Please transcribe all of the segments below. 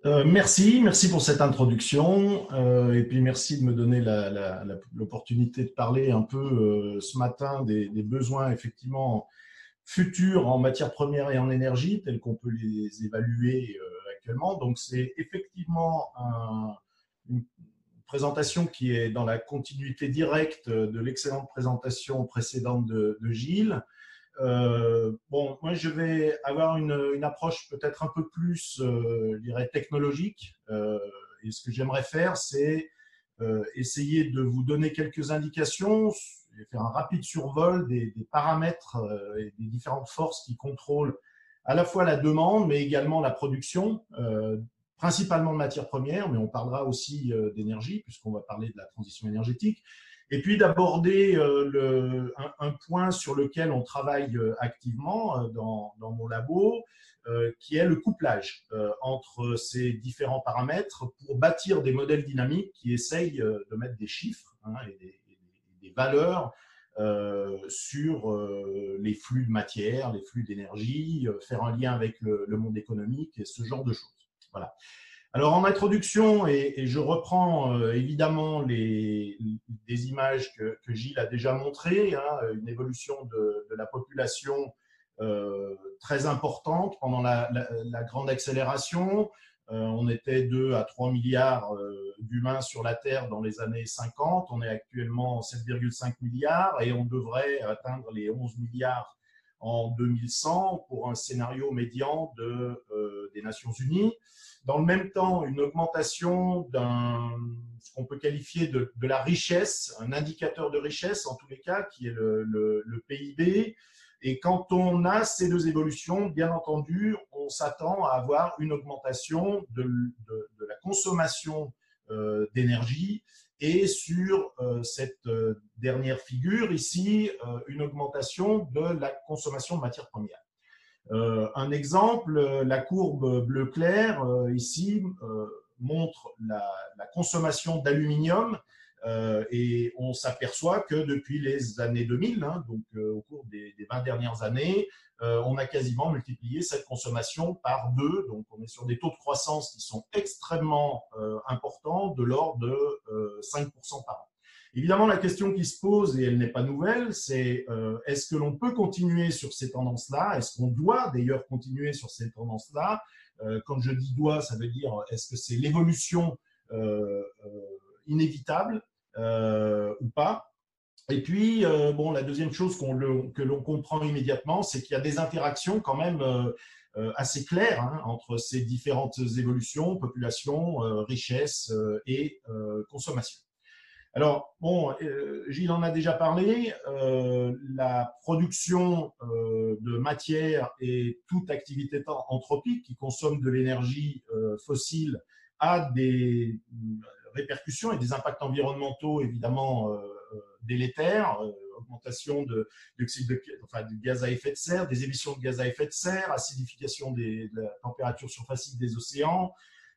Merci pour cette introduction et puis merci de me donner l'opportunité de parler un peu ce matin des besoins effectivement futurs en matières premières et en énergie tels qu'on peut les évaluer actuellement. Donc c'est effectivement une présentation qui est dans la continuité directe de l'excellente présentation précédente de Gilles. Bon, moi, je vais avoir une approche peut-être un peu plus, je dirais, technologique. Et ce que j'aimerais faire, c'est essayer de vous donner quelques indications et faire un rapide survol des paramètres et des différentes forces qui contrôlent à la fois la demande, mais également la production, principalement de matières premières, mais on parlera aussi d'énergie, puisqu'on va parler de la transition énergétique et puis d'aborder un point sur lequel on travaille activement dans mon labo, qui est le couplage entre ces différents paramètres pour bâtir des modèles dynamiques qui essayent de mettre des chiffres et des valeurs sur les flux de matière, les flux d'énergie, faire un lien avec le monde économique et ce genre de choses. Voilà. Alors en introduction, et je reprends évidemment des images que Gilles a déjà montrées, une évolution de la population très importante pendant la grande accélération. On était 2 à 3 milliards d'humains sur la Terre dans les années 50. On est actuellement 7,5 milliards et on devrait atteindre les 11 milliards en 2100 pour un scénario médian des Nations Unies. Dans le même temps, une augmentation ce qu'on peut qualifier de la richesse, un indicateur de richesse en tous les cas, qui est le PIB. Et quand on a ces deux évolutions, bien entendu, on s'attend à avoir une augmentation de la consommation d'énergie et sur cette dernière figure ici, une augmentation de la consommation de matières premières. Un exemple, la courbe bleu clair ici montre la consommation d'aluminium et on s'aperçoit que depuis les années 2000, donc au cours des 20 dernières années, on a quasiment multiplié cette consommation par 2. Donc on est sur des taux de croissance qui sont extrêmement importants, de l'ordre de 5% par an. Évidemment, la question qui se pose, et elle n'est pas nouvelle, c'est est-ce que l'on peut continuer sur ces tendances-là? Est-ce qu'on doit d'ailleurs continuer sur ces tendances-là? Quand je dis doit, ça veut dire est-ce que c'est l'évolution inévitable ou pas? Et puis, bon, la deuxième chose que l'on comprend immédiatement, c'est qu'il y a des interactions quand même assez claires entre ces différentes évolutions, population, richesse et consommation. Alors, bon, Gilles en a déjà parlé, la production de matière et toute activité anthropique qui consomme de l'énergie fossile a des répercussions et des impacts environnementaux évidemment délétères, augmentation de gaz à effet de serre, des émissions de gaz à effet de serre, acidification de la température surfacique des océans,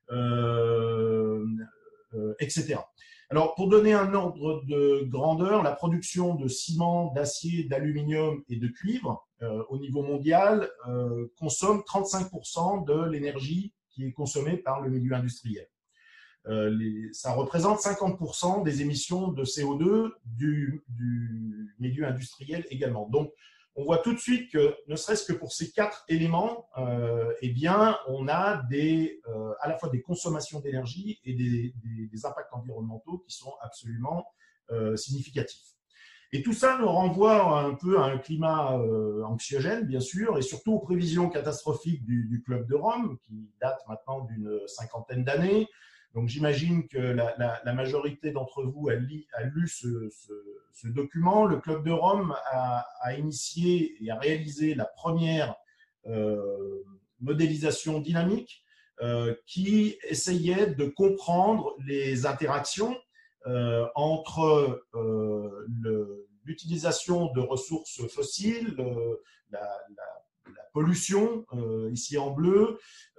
etc. Alors, pour donner un ordre de grandeur, la production de ciment, d'acier, d'aluminium et de cuivre au niveau mondial consomme 35% de l'énergie qui est consommée par le milieu industriel. Ça représente 50% des émissions de CO2 du milieu industriel également. Donc, on voit tout de suite que, ne serait-ce que pour ces 4 éléments, eh bien, on a à la fois des consommations d'énergie et des impacts environnementaux qui sont absolument significatifs. Et tout ça nous renvoie un peu à un climat anxiogène, bien sûr, et surtout aux prévisions catastrophiques du Club de Rome, qui date maintenant d'une 50aine d'années. Donc, j'imagine que la majorité d'entre vous a lu ce document. Le Club de Rome a initié et a réalisé la première modélisation dynamique qui essayait de comprendre les interactions entre l'utilisation de ressources fossiles, la pollution, ici en bleu,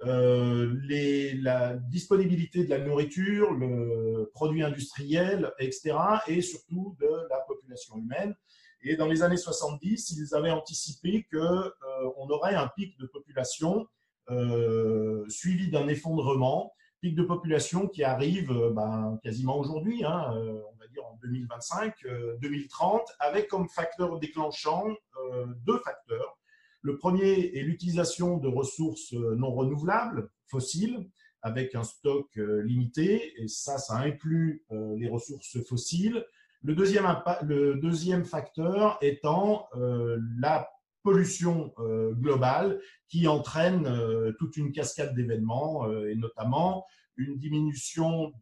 la disponibilité de la nourriture, le produit industriel, etc., et surtout de la population humaine. Et dans les années 70, ils avaient anticipé qu'on aurait un pic de population suivi d'un effondrement pic de population qui arrive quasiment aujourd'hui, hein, on va dire en 2025, 2030, avec comme facteur déclenchant deux facteurs. Le premier est l'utilisation de ressources non renouvelables, fossiles, avec un stock limité, et ça inclut les ressources fossiles. Le deuxième facteur étant la pollution globale qui entraîne toute une cascade d'événements et notamment une diminution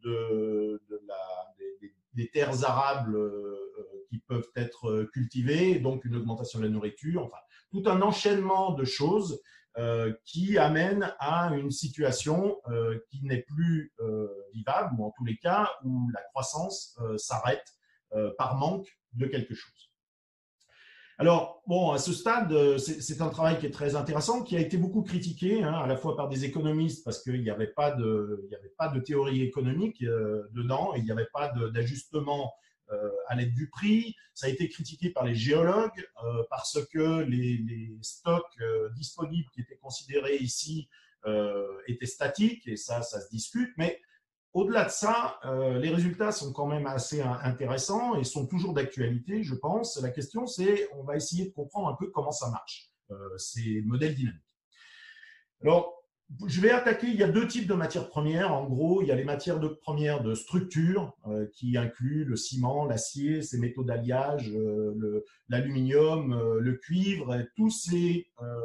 des terres arables qui peuvent être cultivées, donc une augmentation de la nourriture, enfin tout un enchaînement de choses qui amène à une situation qui n'est plus vivable, ou en tous les cas où la croissance s'arrête par manque de quelque chose. Alors, bon, à ce stade, c'est un travail qui est très intéressant, qui a été beaucoup critiqué, hein, à la fois par des économistes, parce qu'il n'y avait pas de théorie économique dedans, il n'y avait pas d'ajustement à l'aide du prix. Ça a été critiqué par les géologues parce que les stocks disponibles qui étaient considérés ici étaient statiques, et ça se discute, mais au-delà de ça, les résultats sont quand même assez intéressants et sont toujours d'actualité, je pense. La question, c'est, on va essayer de comprendre un peu comment ça marche, ces modèles dynamiques. Alors, je vais attaquer, il y a deux types de matières premières. En gros, il y a les matières premières de structure qui incluent le ciment, l'acier, ces métaux d'alliage, l'aluminium, le cuivre, et tous ces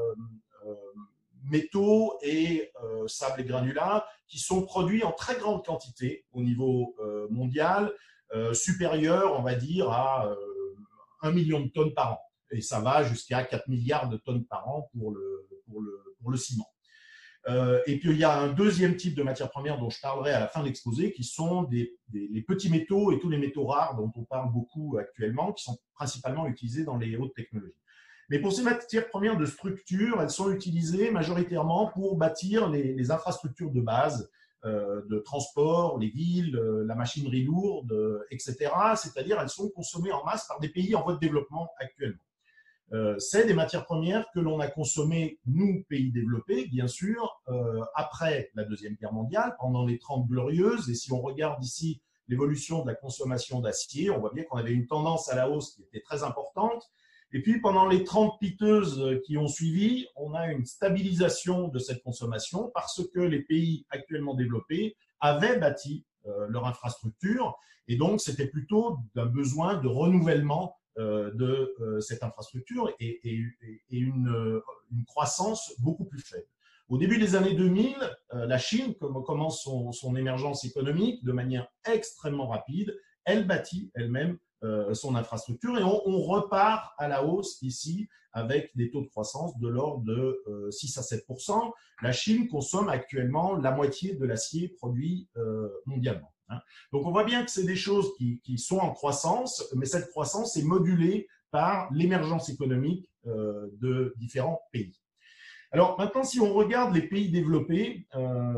métaux et sable et granulats qui sont produits en très grande quantité au niveau mondial, supérieur, on va dire, à 1 million de tonnes par an. Et ça va jusqu'à 4 milliards de tonnes par an pour le ciment. Et puis, il y a un deuxième type de matières premières dont je parlerai à la fin de l'exposé, qui sont les petits métaux et tous les métaux rares dont on parle beaucoup actuellement, qui sont principalement utilisés dans les hautes technologies. Mais pour ces matières premières de structure, elles sont utilisées majoritairement pour bâtir les infrastructures de base de transport, les villes, la machinerie lourde, etc. C'est-à-dire, elles sont consommées en masse par des pays en voie de développement actuellement. C'est des matières premières que l'on a consommées, nous, pays développés, bien sûr, après la Deuxième Guerre mondiale, pendant les 30 glorieuses. Et si on regarde ici l'évolution de la consommation d'acier, on voit bien qu'on avait une tendance à la hausse qui était très importante. Et puis, pendant les 30 piteuses qui ont suivi, on a une stabilisation de cette consommation parce que les pays actuellement développés avaient bâti leur infrastructure. Et donc, c'était plutôt d'un besoin de renouvellement de cette infrastructure et une croissance beaucoup plus faible. Au début des années 2000, la Chine commence son émergence économique de manière extrêmement rapide. Elle bâtit elle-même son infrastructure et on repart à la hausse ici avec des taux de croissance de l'ordre de 6 à 7%. La Chine consomme actuellement la moitié de l'acier produit mondialement. Donc, on voit bien que c'est des choses qui sont en croissance, mais cette croissance est modulée par l'émergence économique de différents pays. Alors, maintenant, si on regarde les pays développés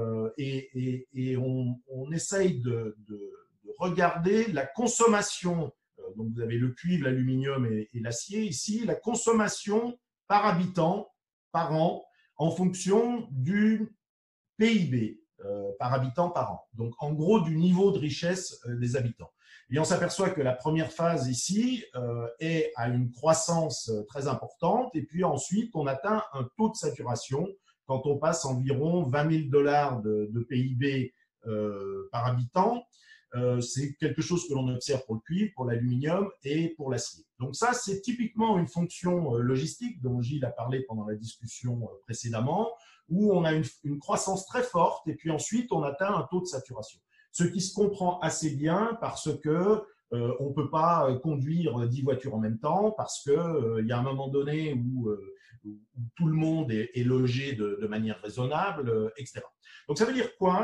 et on essaye de regarder la consommation, donc vous avez le cuivre, l'aluminium et l'acier ici, la consommation par habitant par an en fonction du PIB. Par habitant par an. Donc, en gros, du niveau de richesse des habitants. Et on s'aperçoit que la première phase ici est à une croissance très importante. Et puis ensuite, on atteint un taux de saturation quand on passe environ 20 000 $ de PIB par habitant. C'est quelque chose que l'on observe pour le cuivre, pour l'aluminium et pour l'acier. Donc ça, c'est typiquement une fonction logistique dont Gilles a parlé pendant la discussion précédemment, où on a une croissance très forte et puis ensuite on atteint un taux de saturation. Ce qui se comprend assez bien parce que on ne peut pas conduire 10 voitures en même temps, parce qu'il y a un moment donné où tout le monde est logé de manière raisonnable, etc. Donc ça veut dire quoi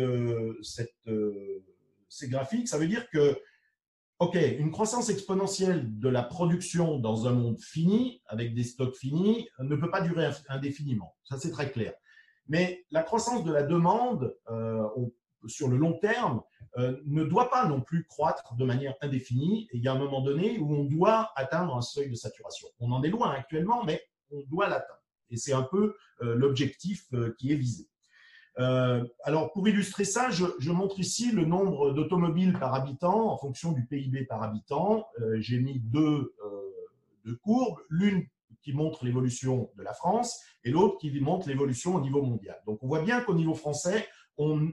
ces graphiques? Ça veut dire que OK, une croissance exponentielle de la production dans un monde fini, avec des stocks finis, ne peut pas durer indéfiniment. Ça, c'est très clair. Mais la croissance de la demande sur le long terme ne doit pas non plus croître de manière indéfinie. Et il y a un moment donné où on doit atteindre un seuil de saturation. On en est loin actuellement, mais on doit l'atteindre. Et c'est un peu l'objectif qui est visé. Alors, pour illustrer ça, je montre ici le nombre d'automobiles par habitant en fonction du PIB par habitant. J'ai mis deux courbes, l'une qui montre l'évolution de la France et l'autre qui montre l'évolution au niveau mondial. Donc, on voit bien qu'au niveau français, on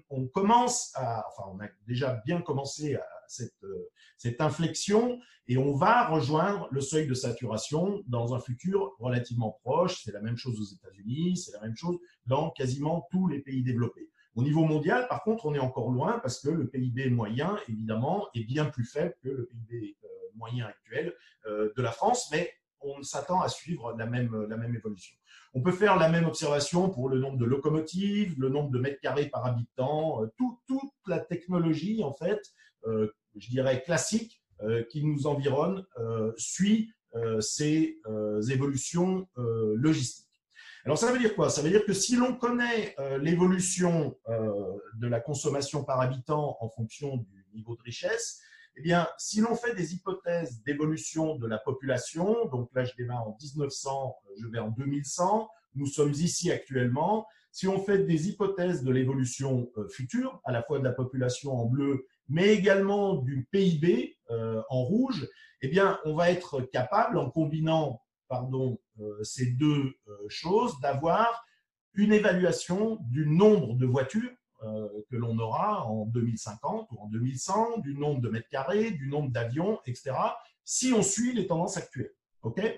a déjà bien commencé à cette inflexion et on va rejoindre le seuil de saturation dans un futur relativement proche. C'est la même chose aux États-Unis, c'est la même chose dans quasiment tous les pays développés. Au niveau mondial, par contre, on est encore loin parce que le PIB moyen, évidemment, est bien plus faible que le PIB moyen actuel de la France, mais on s'attend à suivre la même évolution. On peut faire la même observation pour le nombre de locomotives, le nombre de mètres carrés par habitant, toute la technologie, en fait, je dirais classique, qui nous environne, suit ces évolutions logistiques. Alors, ça veut dire quoi? Ça veut dire que si l'on connaît l'évolution de la consommation par habitant en fonction du niveau de richesse, eh bien, si l'on fait des hypothèses d'évolution de la population, donc là, je démarre en 1900, je vais en 2100, nous sommes ici actuellement. Si on fait des hypothèses de l'évolution future, à la fois de la population en bleu, mais également du PIB en rouge, eh bien, on va être capable, en combinant ces deux choses, d'avoir une évaluation du nombre de voitures que l'on aura en 2050 ou en 2100, du nombre de mètres carrés, du nombre d'avions, etc., si on suit les tendances actuelles. Okay.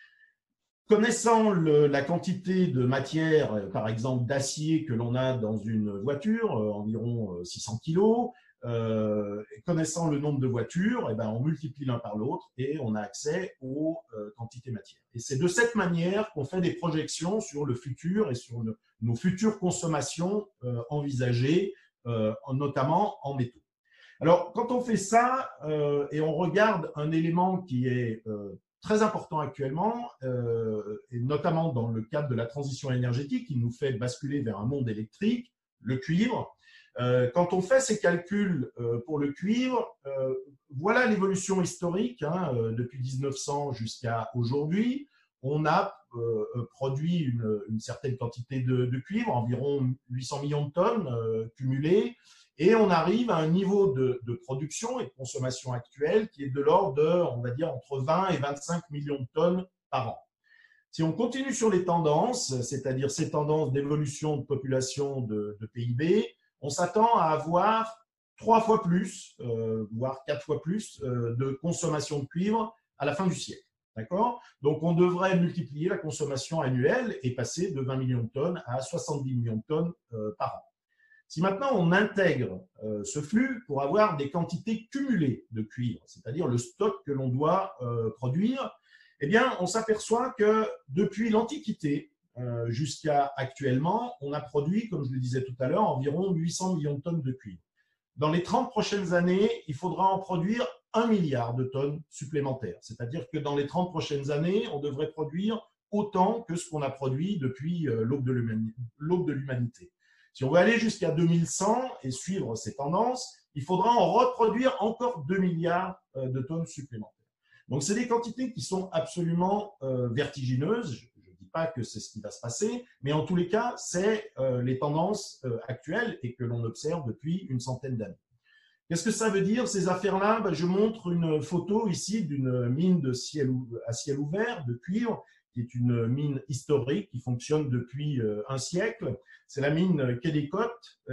Connaissant la quantité de matière, par exemple d'acier que l'on a dans une voiture, environ 600 kg, connaissant le nombre de voitures, eh ben, on multiplie l'un par l'autre et on a accès aux quantités matières. Et c'est de cette manière qu'on fait des projections sur le futur et sur nos futures consommations envisagées, notamment en métaux. Alors, quand on fait ça et on regarde un élément qui est très important actuellement, et notamment dans le cadre de la transition énergétique, qui nous fait basculer vers un monde électrique, le cuivre. Quand on fait ces calculs pour le cuivre, voilà l'évolution historique depuis 1900 jusqu'à aujourd'hui. On a produit une certaine quantité de cuivre, environ 800 millions de tonnes cumulées, et on arrive à un niveau de production et de consommation actuelle qui est de l'ordre de, on va dire, entre 20 et 25 millions de tonnes par an. Si on continue sur les tendances, c'est-à-dire ces tendances d'évolution de population de PIB, on s'attend à avoir 3 fois plus, voire 4 fois plus de consommation de cuivre à la fin du siècle. D'accord? Donc, on devrait multiplier la consommation annuelle et passer de 20 millions de tonnes à 70 millions de tonnes par an. Si maintenant on intègre ce flux pour avoir des quantités cumulées de cuivre, c'est-à-dire le stock que l'on doit produire, eh bien, on s'aperçoit que depuis l'Antiquité jusqu'à actuellement, on a produit, comme je le disais tout à l'heure, environ 800 millions de tonnes de cuivre. Dans les 30 prochaines années, il faudra en produire 1 milliard de tonnes supplémentaires. C'est-à-dire que dans les 30 prochaines années, on devrait produire autant que ce qu'on a produit depuis l'aube de l'humanité. Si on veut aller jusqu'à 2100 et suivre ces tendances, il faudra en reproduire encore 2 milliards de tonnes supplémentaires. Donc, c'est des quantités qui sont absolument vertigineuses. Je ne dis pas que c'est ce qui va se passer, mais en tous les cas, c'est les tendances actuelles et que l'on observe depuis une centaine d'années. Qu'est-ce que ça veut dire, ces affaires-là? Je montre une photo ici d'une mine à ciel ouvert de cuivre, qui est une mine historique qui fonctionne depuis un siècle. C'est la mine Kennecott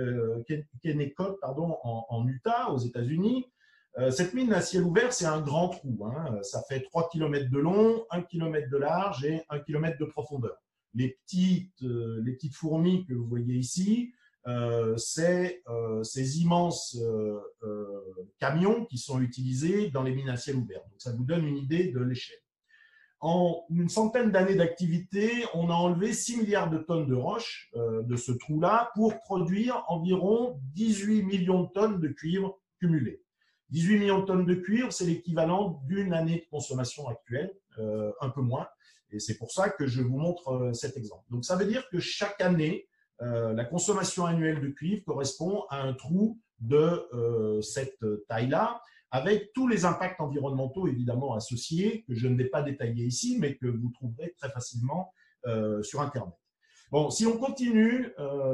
en Utah, aux États-Unis. Cette mine à ciel ouvert, c'est un grand trou. Ça fait 3 km de long, 1 km de large et 1 km de profondeur. Les petites fourmis que vous voyez ici, c'est ces immenses camions qui sont utilisés dans les mines à ciel ouvert. Donc, ça vous donne une idée de l'échelle. En une centaine d'années d'activité, on a enlevé 6 milliards de tonnes de roches de ce trou-là pour produire environ 18 millions de tonnes de cuivre cumulé. 18 millions de tonnes de cuivre, c'est l'équivalent d'une année de consommation actuelle, un peu moins. Et c'est pour ça que je vous montre cet exemple. Donc, ça veut dire que chaque année, la consommation annuelle de cuivre correspond à un trou de cette taille-là, avec tous les impacts environnementaux évidemment associés, que je ne vais pas détailler ici, mais que vous trouverez très facilement sur Internet. Bon, si on continue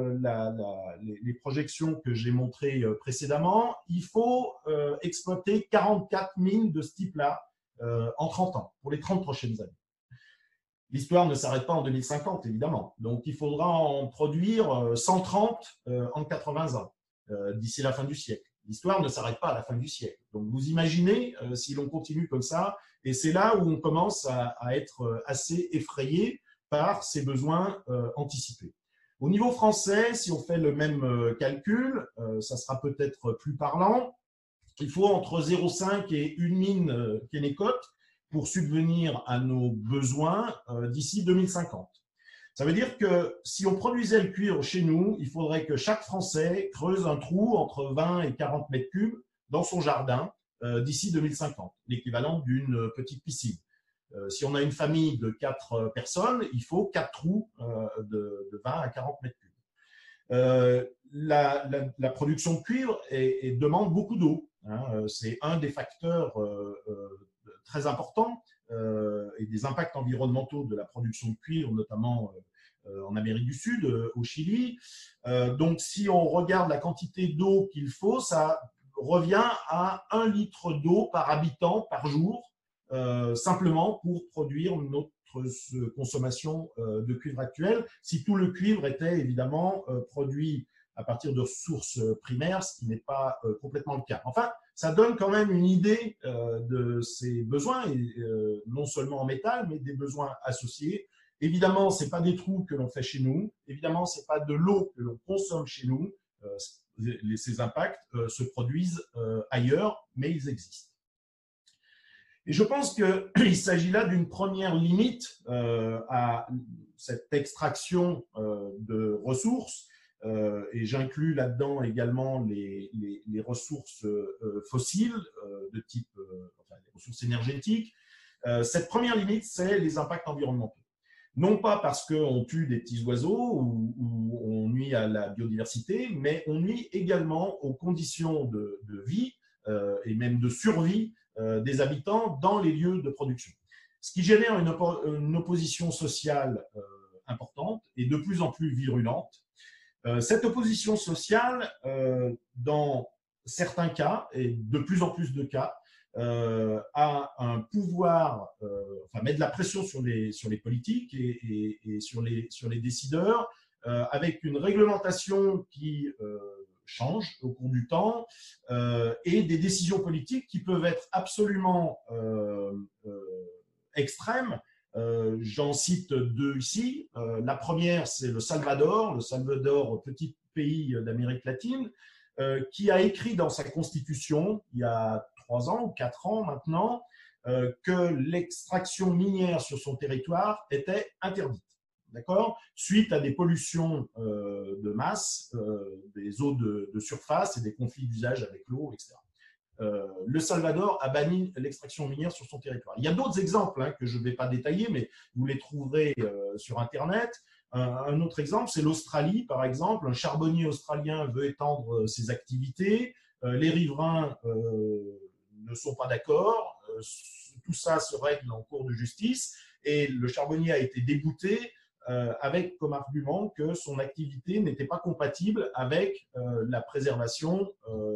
les projections que j'ai montrées précédemment, il faut exploiter 44 mines de ce type-là en 30 ans, pour les 30 prochaines années. L'histoire ne s'arrête pas en 2050, évidemment. Donc, il faudra en produire 130 en 80 ans, d'ici la fin du siècle. L'histoire ne s'arrête pas à la fin du siècle. Donc, vous imaginez si l'on continue comme ça, et c'est là où on commence à être assez effrayé par ces besoins anticipés. Au niveau français, si on fait le même calcul, ça sera peut-être plus parlant. Il faut entre 0,5 et une mine Kennecott pour subvenir à nos besoins d'ici 2050. Ça veut dire que si on produisait le cuivre chez nous, il faudrait que chaque Français creuse un trou entre 20 et 40 mètres cubes dans son jardin d'ici 2050, l'équivalent d'une petite piscine. Si on a une famille de 4 personnes, il faut 4 trous de 20 à 40 mètres cubes. La production de cuivre demande beaucoup d'eau. C'est un des facteurs très importants et des impacts environnementaux de la production de cuivre, notamment en Amérique du Sud, au Chili. Donc, si on regarde la quantité d'eau qu'il faut, ça revient à 1 litre d'eau par habitant par jour, simplement pour produire notre consommation de cuivre actuelle. Si tout le cuivre était évidemment produit à partir de sources primaires, ce qui n'est pas complètement le cas. Enfin, ça donne quand même une idée de ces besoins, et, non seulement en métal, mais des besoins associés. Évidemment, ce n'est pas des trous que l'on fait chez nous. Évidemment, ce n'est pas de l'eau que l'on consomme chez nous. Ces impacts se produisent ailleurs, mais ils existent. Et je pense qu'il s'agit là d'une première limite à cette extraction de ressources, et j'inclus là-dedans également les ressources fossiles de type, enfin, les ressources énergétiques. Cette première limite, c'est les impacts environnementaux. Non pas parce qu'on tue des petits oiseaux ou on nuit à la biodiversité, mais on nuit également aux conditions de vie et même de survie des habitants dans les lieux de production. Ce qui génère une opposition sociale importante et de plus en plus virulente. Cette opposition sociale, dans certains cas, et de plus en plus de cas, a un pouvoir, enfin, met de la pression sur les politiques et sur les décideurs, avec une réglementation qui change au cours du temps, et des décisions politiques qui peuvent être absolument extrêmes. J'en cite 2 ici. La première, c'est le Salvador, petit pays d'Amérique latine, qui a écrit dans sa constitution, il y a 3 ans ou 4 ans maintenant, que l'extraction minière sur son territoire était interdite. D'accord ? Suite à des pollutions de masse, des eaux de surface et des conflits d'usage avec l'eau, etc. Le Salvador a banni l'extraction minière sur son territoire. Il y a d'autres exemples que je ne vais pas détailler, mais vous les trouverez sur Internet. Un autre exemple, c'est l'Australie, par exemple. Un charbonnier australien veut étendre ses activités. Les riverains ne sont pas d'accord. Tout ça se règle en cours de justice. Et le charbonnier a été débouté avec comme argument que son activité n'était pas compatible avec la préservation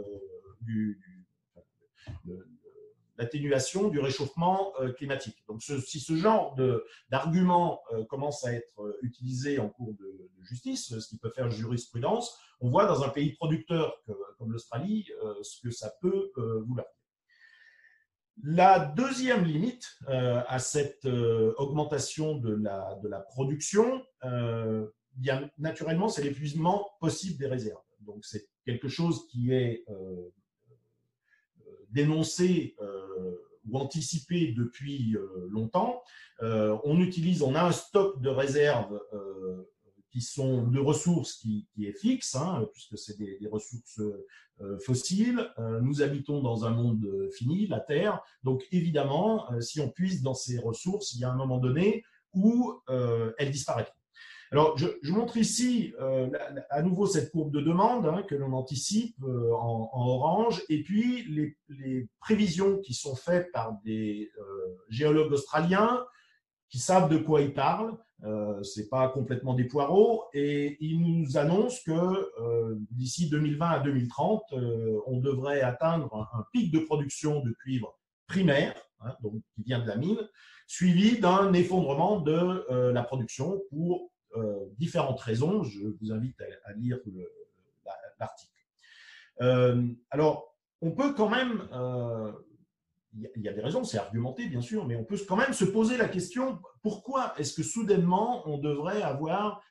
l'atténuation du réchauffement climatique. Donc, si ce genre d'argument commence à être utilisé en cours de justice, ce qui peut faire jurisprudence, on voit dans un pays producteur comme l'Australie ce que ça peut vouloir dire. La deuxième limite à cette augmentation de la production, bien naturellement, c'est l'épuisement possible des réserves. Donc, c'est quelque chose qui est dénoncé ou anticipé depuis longtemps. On a un stock de réserves qui sont de ressources qui est fixe, puisque c'est des ressources fossiles. Nous habitons dans un monde fini, la Terre. Donc, évidemment, si on puise dans ces ressources, il y a un moment donné où elles disparaîtront. Alors, je montre ici à nouveau cette courbe de demande que l'on anticipe en orange, et puis les prévisions qui sont faites par des géologues australiens qui savent de quoi ils parlent. Ce n'est pas complètement des poireaux. Et il nous annonce que d'ici 2020 à 2030, on devrait atteindre un pic de production de cuivre primaire, hein, donc qui vient de la mine, suivi d'un effondrement de la production pour différentes raisons. Je vous invite à lire l'article. Alors, on peut quand même, il y a des raisons, c'est argumenté bien sûr, mais on peut quand même se poser la question, pourquoi est-ce que soudainement on devrait avoir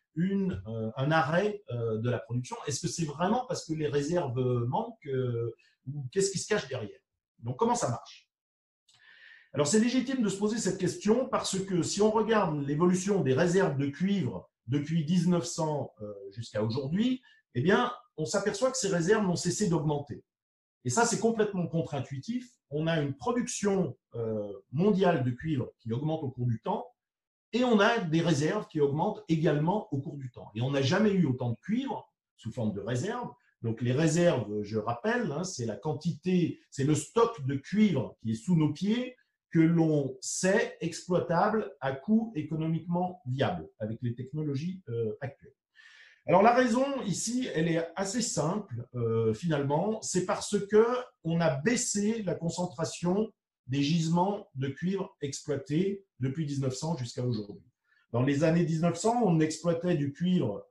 un arrêt de la production? Est-ce que c'est vraiment parce que les réserves manquent ou qu'est-ce qui se cache derrière? Donc, comment ça marche? Alors, c'est légitime de se poser cette question parce que si on regarde l'évolution des réserves de cuivre depuis 1900 jusqu'à aujourd'hui, eh bien, on s'aperçoit que ces réserves n'ont cessé d'augmenter. Et ça, c'est complètement contre-intuitif. On a une production mondiale de cuivre qui augmente au cours du temps et on a des réserves qui augmentent également au cours du temps. Et on n'a jamais eu autant de cuivre sous forme de réserves. Donc les réserves, je rappelle, hein, c'est la quantité, c'est le stock de cuivre qui est sous nos pieds que l'on sait exploitable à coût économiquement viable avec les technologies actuelles. Alors la raison ici, elle est assez simple finalement, c'est parce qu'on a baissé la concentration des gisements de cuivre exploités depuis 1900 jusqu'à aujourd'hui. Dans les années 1900, on exploitait du cuivre,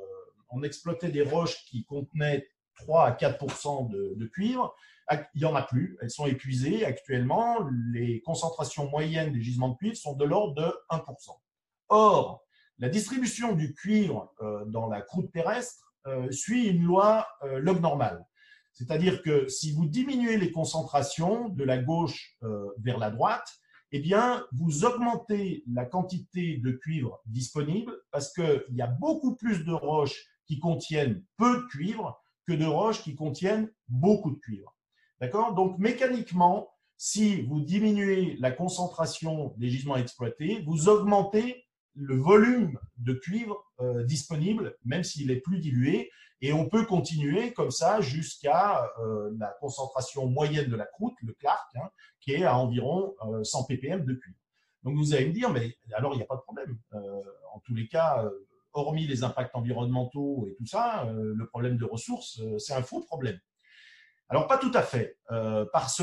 on exploitait des roches qui contenaient 3 à 4% de cuivre. Il n'y en a plus, elles sont épuisées. Actuellement, les concentrations moyennes des gisements de cuivre sont de l'ordre de 1%. Or, la distribution du cuivre dans la croûte terrestre suit une loi log normale. C'est-à-dire que si vous diminuez les concentrations de la gauche vers la droite, eh bien, vous augmentez la quantité de cuivre disponible parce qu'il y a beaucoup plus de roches qui contiennent peu de cuivre que de roches qui contiennent beaucoup de cuivre. D'accord? Donc, mécaniquement, si vous diminuez la concentration des gisements exploités, vous augmentez le volume de cuivre disponible, même s'il est plus dilué, et on peut continuer comme ça jusqu'à la concentration moyenne de la croûte, le Clark, hein, qui est à environ 100 ppm de cuivre. Donc vous allez me dire, mais alors il n'y a pas de problème. En tous les cas, hormis les impacts environnementaux et tout ça, le problème de ressources, c'est un faux problème. Alors pas tout à fait, parce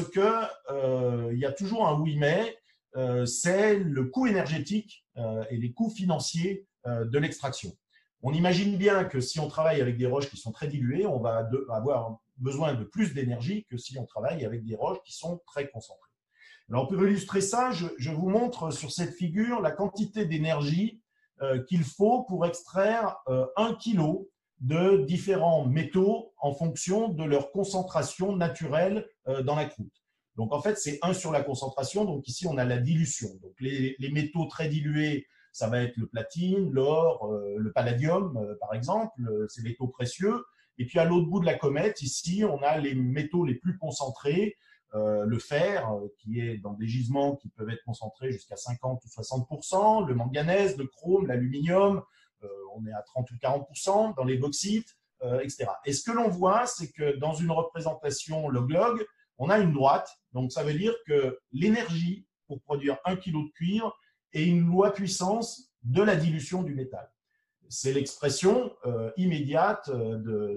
que il y a toujours un oui mais. C'est le coût énergétique et les coûts financiers de l'extraction. On imagine bien que si on travaille avec des roches qui sont très diluées, on va avoir besoin de plus d'énergie que si on travaille avec des roches qui sont très concentrées. Alors, pour illustrer ça, je vous montre sur cette figure la quantité d'énergie qu'il faut pour extraire 1 kilo de différents métaux en fonction de leur concentration naturelle dans la croûte. Donc, en fait, c'est 1 sur la concentration. Donc, ici, on a la dilution. Donc, les métaux très dilués, ça va être le platine, l'or, le palladium, par exemple, ces métaux précieux. Et puis, à l'autre bout de la comète, ici, on a les métaux les plus concentrés, le fer, qui est dans des gisements qui peuvent être concentrés jusqu'à 50 ou 60%, le manganèse, le chrome, l'aluminium, on est à 30 ou 40%, dans les bauxites, etc. Et ce que l'on voit, c'est que dans une représentation log-log, on a une droite, donc ça veut dire que l'énergie pour produire 1 kg de cuivre est une loi puissance de la dilution du métal. C'est l'expression immédiate de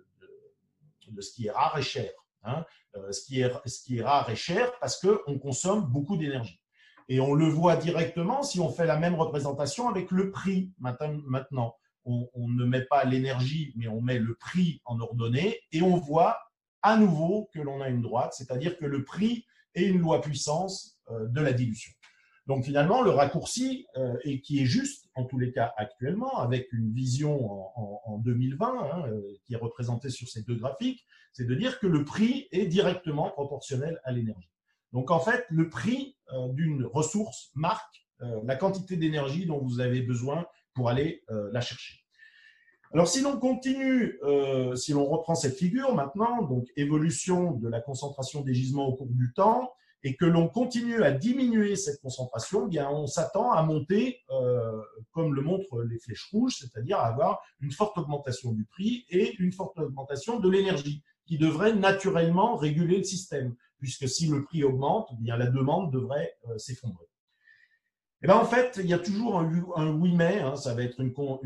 ce qui est rare et cher. Hein. Ce qui est rare et cher parce qu'on consomme beaucoup d'énergie. Et on le voit directement si on fait la même représentation avec le prix. Maintenant, on ne met pas l'énergie, mais on met le prix en ordonnée et on voit à nouveau que l'on a une droite, c'est-à-dire que le prix est une loi puissance de la dilution. Donc finalement, le raccourci, et qui est juste en tous les cas actuellement, avec une vision en 2020, hein, qui est représentée sur ces deux graphiques, c'est de dire que le prix est directement proportionnel à l'énergie. Donc en fait, le prix d'une ressource marque la quantité d'énergie dont vous avez besoin pour aller la chercher. Alors, si l'on continue, si l'on reprend cette figure maintenant, donc évolution de la concentration des gisements au cours du temps, et que l'on continue à diminuer cette concentration, eh bien, on s'attend à monter, comme le montrent les flèches rouges, c'est-à-dire à avoir une forte augmentation du prix et une forte augmentation de l'énergie, qui devrait naturellement réguler le système, puisque si le prix augmente, eh bien, la demande devrait s'effondrer. Eh ben, en fait, il y a toujours un oui mais, hein, ça va être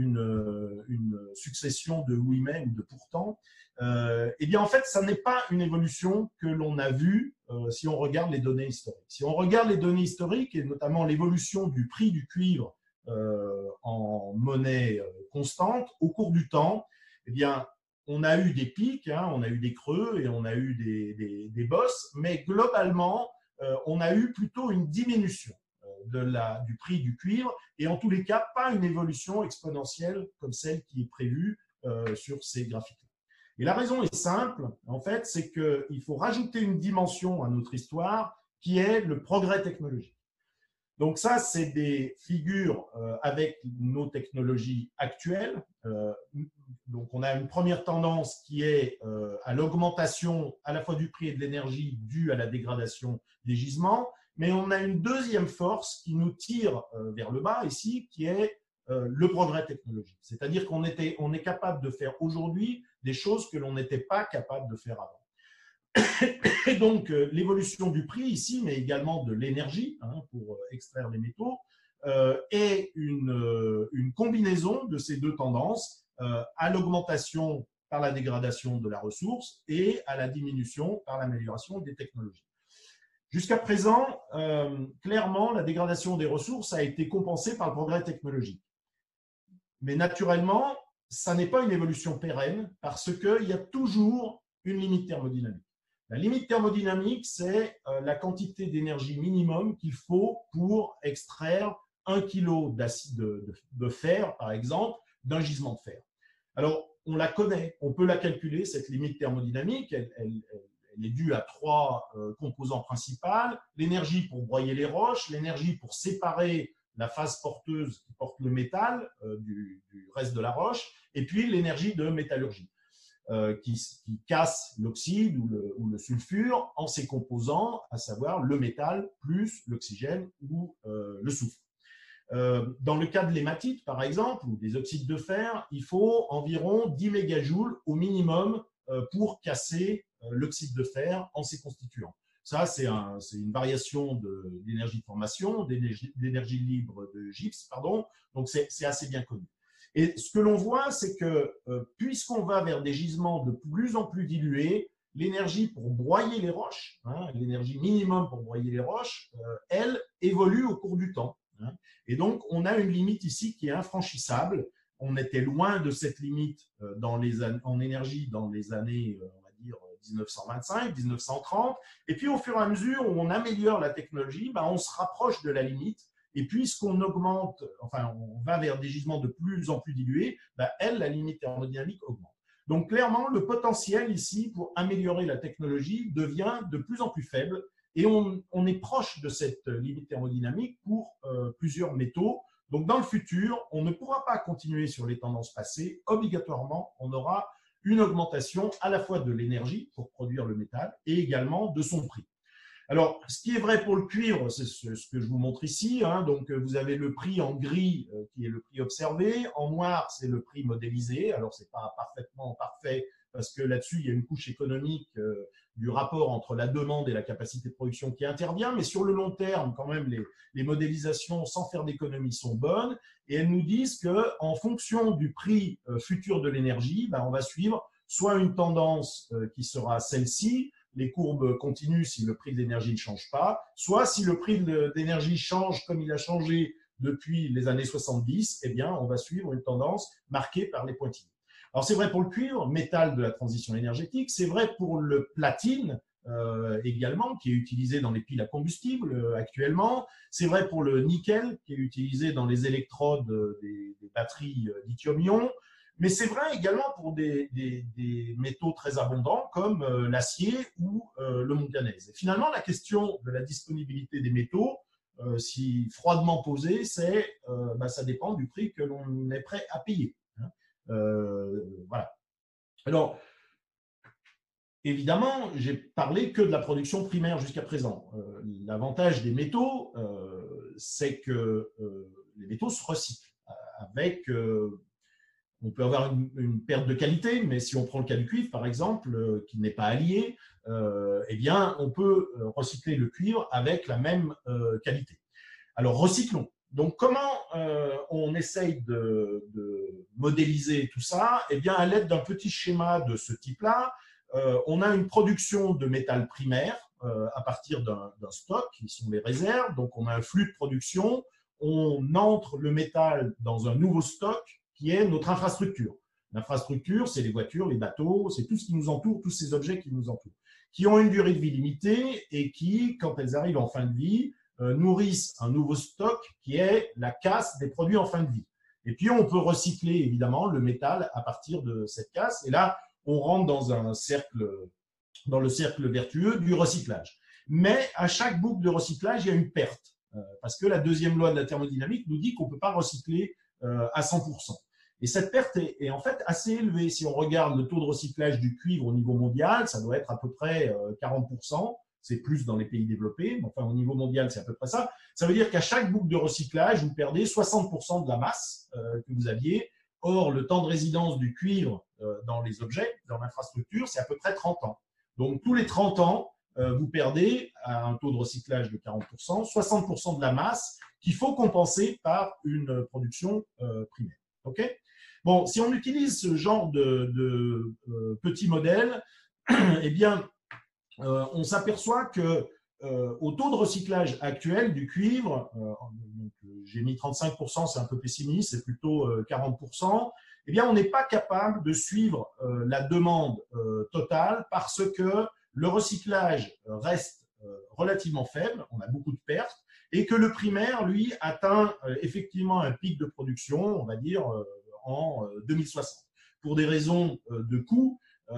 une succession de oui mais ou de pourtant. Eh bien, en fait, ça n'est pas une évolution que l'on a vue si on regarde les données historiques. Si on regarde les données historiques, et notamment l'évolution du prix du cuivre en monnaie constante au cours du temps, eh bien, on a eu des pics, hein, on a eu des creux et on a eu des bosses, mais globalement, on a eu plutôt une diminution du prix du cuivre et en tous les cas, pas une évolution exponentielle comme celle qui est prévue sur ces graphiques. Et la raison est simple, en fait, c'est qu'il faut rajouter une dimension à notre histoire qui est le progrès technologique. Donc ça, c'est des figures avec nos technologies actuelles. Donc on a une première tendance qui est à l'augmentation à la fois du prix et de l'énergie due à la dégradation des gisements, mais on a une deuxième force qui nous tire vers le bas ici, qui est le progrès technologique. C'est-à-dire qu'on est capable de faire aujourd'hui des choses que l'on n'était pas capable de faire avant. Et donc, l'évolution du prix ici, mais également de l'énergie pour extraire les métaux, est une combinaison de ces deux tendances à l'augmentation par la dégradation de la ressource et à la diminution par l'amélioration des technologies. Jusqu'à présent, clairement, la dégradation des ressources a été compensée par le progrès technologique. Mais naturellement, ça n'est pas une évolution pérenne parce qu'il y a toujours une limite thermodynamique. La limite thermodynamique, c'est la quantité d'énergie minimum qu'il faut pour extraire 1 kg de fer, par exemple, d'un gisement de fer. Alors, on la connaît, on peut la calculer, cette limite thermodynamique. Elle est due à 3 composants principaux. L'énergie pour broyer les roches, l'énergie pour séparer la phase porteuse qui porte le métal du reste de la roche, et puis l'énergie de métallurgie. Qui casse l'oxyde ou le sulfure en ses composants, à savoir le métal plus l'oxygène ou le soufre. Dans le cas de l'hématite, par exemple, ou des oxydes de fer, il faut environ 10 mégajoules au minimum pour casser l'oxyde de fer en ses constituants. Ça, c'est une variation d'énergie de formation, d'énergie libre de gypse, pardon. Donc, c'est assez bien connu. Et ce que l'on voit, c'est que puisqu'on va vers des gisements de plus en plus dilués, l'énergie pour broyer les roches, l'énergie minimum pour broyer les roches, elle évolue au cours du temps. Et donc, on a une limite ici qui est infranchissable. On était loin de cette limite en énergie dans les années, on va dire, 1925, 1930. Et puis, au fur et à mesure où on améliore la technologie, on se rapproche de la limite. Et puisqu'on augmente, enfin, on va vers des gisements de plus en plus dilués, la limite thermodynamique augmente. Donc, clairement, le potentiel ici pour améliorer la technologie devient de plus en plus faible et on est proche de cette limite thermodynamique pour plusieurs métaux. Donc, dans le futur, on ne pourra pas continuer sur les tendances passées. Obligatoirement, on aura une augmentation à la fois de l'énergie pour produire le métal et également de son prix. Alors, ce qui est vrai pour le cuivre, c'est ce que je vous montre ici. Donc, vous avez le prix en gris qui est le prix observé. En noir, c'est le prix modélisé. Alors, ce n'est pas parfaitement parfait parce que là-dessus, il y a une couche économique du rapport entre la demande et la capacité de production qui intervient. Mais sur le long terme, quand même, les modélisations sans faire d'économie sont bonnes. Et elles nous disent qu'en fonction du prix futur de l'énergie, on va suivre soit une tendance qui sera celle-ci, les courbes continuent si le prix de l'énergie ne change pas, soit si le prix de l'énergie change comme il a changé depuis les années 70, eh bien, on va suivre une tendance marquée par les pointillés. Alors, c'est vrai pour le cuivre, métal de la transition énergétique, c'est vrai pour le platine également, qui est utilisé dans les piles à combustible actuellement, c'est vrai pour le nickel, qui est utilisé dans les électrodes des batteries lithium-ion, mais c'est vrai également pour des métaux très abondants comme l'acier ou le manganèse. Et finalement, la question de la disponibilité des métaux, si froidement posée, c'est ça dépend du prix que l'on est prêt à payer. Voilà. Alors, évidemment, j'ai parlé que de la production primaire jusqu'à présent. L'avantage des métaux, c'est que les métaux se recyclent avec on peut avoir une perte de qualité, mais si on prend le cas du cuivre, par exemple, qui n'est pas allié, eh bien, on peut recycler le cuivre avec la même qualité. Alors, recyclons. Donc, comment on essaye de modéliser tout ça? Eh bien, à l'aide d'un petit schéma de ce type-là, on a une production de métal primaire à partir d'un stock, qui sont les réserves. Donc, on a un flux de production. On entre le métal dans un nouveau stock qui est notre infrastructure. L'infrastructure, c'est les voitures, les bateaux, c'est tout ce qui nous entoure, tous ces objets qui nous entourent, qui ont une durée de vie limitée et qui, quand elles arrivent en fin de vie, nourrissent un nouveau stock qui est la casse des produits en fin de vie. Et puis, on peut recycler évidemment le métal à partir de cette casse. Et là, on rentre dans le cercle vertueux du recyclage. Mais à chaque boucle de recyclage, il y a une perte. Parce que la deuxième loi de la thermodynamique nous dit qu'on ne peut pas recycler à 100%. Et cette perte est en fait assez élevée. Si on regarde le taux de recyclage du cuivre au niveau mondial, ça doit être à peu près 40%. C'est plus dans les pays développés, mais enfin au niveau mondial, c'est à peu près ça. Ça veut dire qu'à chaque boucle de recyclage, vous perdez 60% de la masse que vous aviez. Or, le temps de résidence du cuivre dans les objets, dans l'infrastructure, c'est à peu près 30 ans. Donc, tous les 30 ans, vous perdez à un taux de recyclage de 40%, 60% de la masse qu'il faut compenser par une production primaire. Okay. Bon, si on utilise ce genre de petit modèle, eh bien, on s'aperçoit que au taux de recyclage actuel du cuivre, j'ai mis 35%, c'est un peu pessimiste, c'est plutôt 40%, eh bien, on n'est pas capable de suivre la demande totale parce que le recyclage reste relativement faible, on a beaucoup de pertes, et que le primaire, lui, atteint effectivement un pic de production, on va dire, en 2060, pour des raisons de coût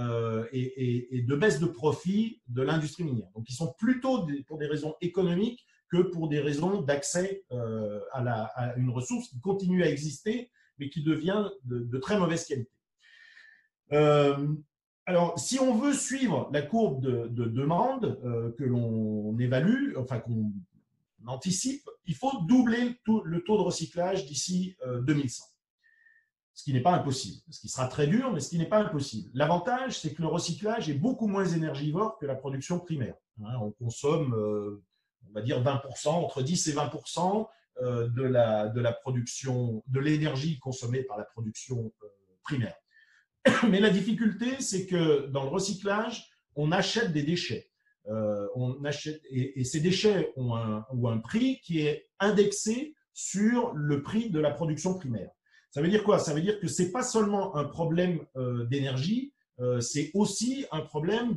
et de baisse de profit de l'industrie minière. Donc, ils sont plutôt pour des raisons économiques que pour des raisons d'accès à une ressource qui continue à exister, mais qui devient de très mauvaise qualité. Alors, si on veut suivre la courbe de demande que l'on évalue, enfin qu'on anticipe, il faut doubler le taux de recyclage d'ici 2100. Ce qui n'est pas impossible, ce qui sera très dur, mais ce qui n'est pas impossible. L'avantage, c'est que le recyclage est beaucoup moins énergivore que la production primaire. On consomme, on va dire 20%, entre 10 et 20% de la production, de l'énergie consommée par la production primaire. Mais la difficulté, c'est que dans le recyclage, on achète des déchets. Et ces déchets ont un prix qui est indexé sur le prix de la production primaire. Ça veut dire quoi? Ça veut dire que ce n'est pas seulement un problème d'énergie, c'est aussi un problème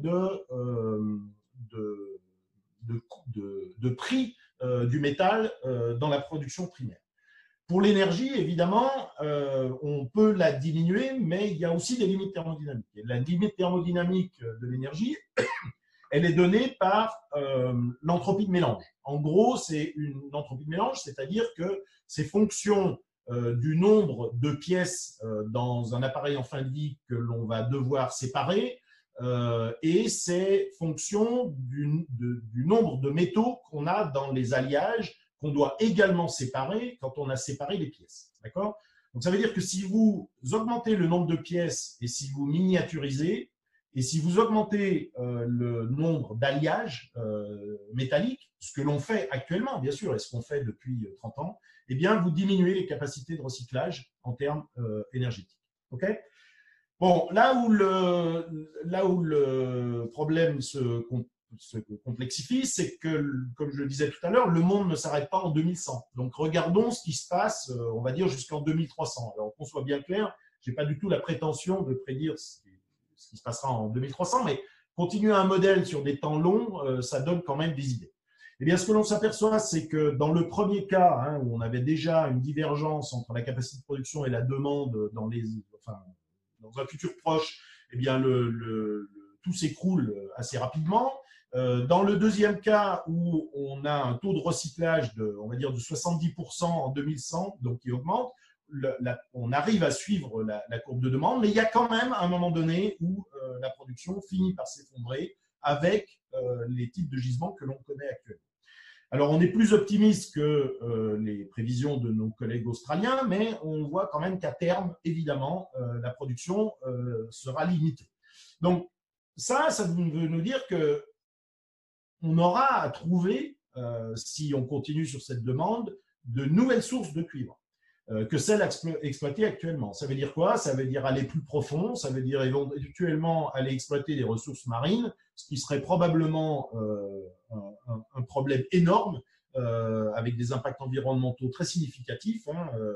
de prix du métal dans la production primaire. Pour l'énergie, évidemment, on peut la diminuer, mais il y a aussi des limites thermodynamiques. Et la limite thermodynamique de l'énergie, elle est donnée par l'entropie de mélange. En gros, c'est une entropie de mélange, c'est-à-dire que c'est fonction du nombre de pièces dans un appareil en fin de vie que l'on va devoir séparer et c'est fonction du nombre de métaux qu'on a dans les alliages qu'on doit également séparer quand on a séparé les pièces. D'accord? Donc, ça veut dire que si vous augmentez le nombre de pièces et si vous miniaturisez, et si vous augmentez le nombre d'alliages métalliques, ce que l'on fait actuellement, bien sûr, et ce qu'on fait depuis 30 ans, eh bien, vous diminuez les capacités de recyclage en termes énergétiques. Okay. Bon, là où le problème se complexifie, c'est que, comme je le disais tout à l'heure, le monde ne s'arrête pas en 2100. Donc, regardons ce qui se passe, on va dire, jusqu'en 2300. Alors, qu'on soit bien clair, je n'ai pas du tout la prétention de prédire ce qui se passera en 2300, mais continuer un modèle sur des temps longs, ça donne quand même des idées. Eh bien, ce que l'on s'aperçoit, c'est que dans le premier cas, où on avait déjà une divergence entre la capacité de production et la demande dans un futur proche, eh bien, tout s'écroule assez rapidement. Dans le deuxième cas, où on a un taux de recyclage on va dire de 70% en 2100, donc qui augmente, on arrive à suivre la courbe de demande, mais il y a quand même un moment donné où la production finit par s'effondrer avec les types de gisements que l'on connaît actuellement. Alors, on est plus optimiste que les prévisions de nos collègues australiens, mais on voit quand même qu'à terme, évidemment, la production sera limitée. Donc, ça veut nous dire qu'on aura à trouver, si on continue sur cette demande, de nouvelles sources de cuivre que celles exploitées actuellement. Ça veut dire quoi? Ça veut dire aller plus profond, ça veut dire éventuellement aller exploiter des ressources marines, ce qui serait probablement un problème énorme avec des impacts environnementaux très significatifs.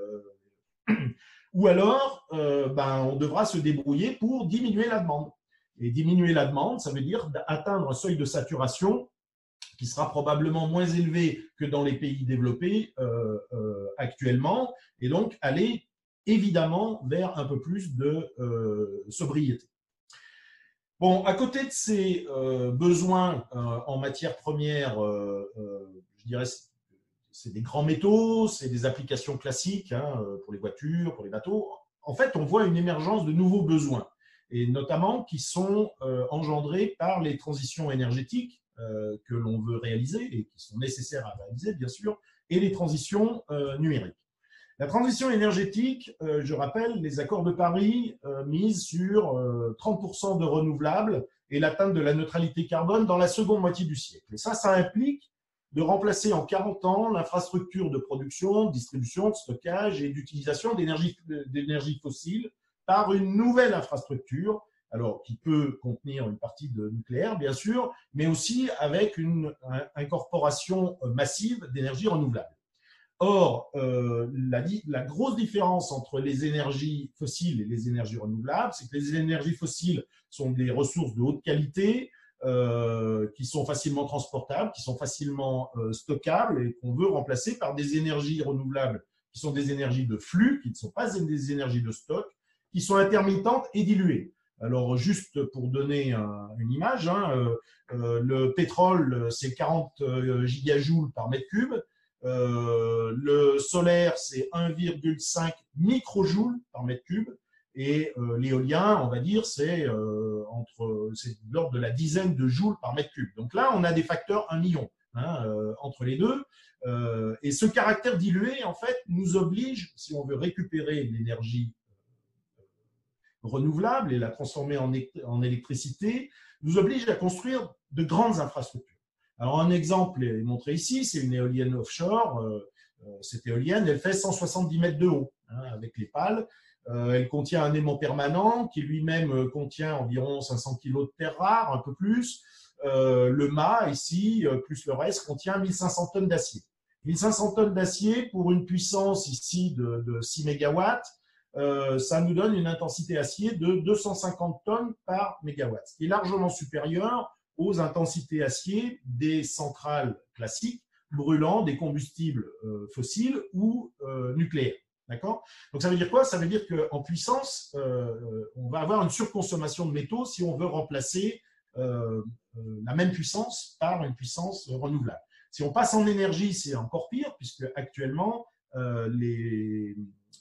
Ou alors, on devra se débrouiller pour diminuer la demande. Et diminuer la demande, ça veut dire atteindre un seuil de saturation qui sera probablement moins élevé que dans les pays développés actuellement, et donc aller évidemment vers un peu plus de sobriété. Bon, à côté de ces besoins en matière première, je dirais, c'est des grands métaux, c'est des applications classiques pour les voitures, pour les bateaux. En fait, on voit une émergence de nouveaux besoins, et notamment qui sont engendrés par les transitions énergétiques que l'on veut réaliser et qui sont nécessaires à réaliser, bien sûr, et les transitions numériques. La transition énergétique, je rappelle, les accords de Paris misent sur 30% de renouvelables et l'atteinte de la neutralité carbone dans la seconde moitié du siècle. Et ça implique de remplacer en 40 ans l'infrastructure de production, de distribution, de stockage et d'utilisation d'énergie fossile par une nouvelle infrastructure, alors qui peut contenir une partie de nucléaire, bien sûr, mais aussi avec une incorporation massive d'énergie renouvelable. Or, la grosse différence entre les énergies fossiles et les énergies renouvelables, c'est que les énergies fossiles sont des ressources de haute qualité, qui sont facilement transportables, qui sont facilement stockables et qu'on veut remplacer par des énergies renouvelables qui sont des énergies de flux, qui ne sont pas des énergies de stock, qui sont intermittentes et diluées. Alors, juste pour donner une image, le pétrole, c'est 40 gigajoules par mètre cube. Le solaire, c'est 1,5 microjoules par mètre cube. Et l'éolien, on va dire, c'est de l'ordre de la dizaine de joules par mètre cube. Donc là, on a des facteurs 1 million entre les deux. Et ce caractère dilué, en fait, nous oblige, si on veut récupérer l'énergie renouvelable et la transformer en électricité, nous oblige à construire de grandes infrastructures. Alors, un exemple est montré ici, c'est une éolienne offshore. Cette éolienne, elle fait 170 mètres de haut avec les pales. Elle contient un aimant permanent qui lui-même contient environ 500 kg de terre rare, un peu plus. Le mât, ici, plus le reste, contient 1500 tonnes d'acier. 1500 tonnes d'acier pour une puissance ici de 6 mégawatts, ça nous donne une intensité acier de 250 tonnes par mégawatt, ce qui est largement supérieur aux intensités acier des centrales classiques brûlant des combustibles fossiles ou nucléaires. D'accord? Donc ça veut dire quoi? Ça veut dire qu'en puissance, on va avoir une surconsommation de métaux si on veut remplacer la même puissance par une puissance renouvelable. Si on passe en énergie, c'est encore pire, puisque actuellement, les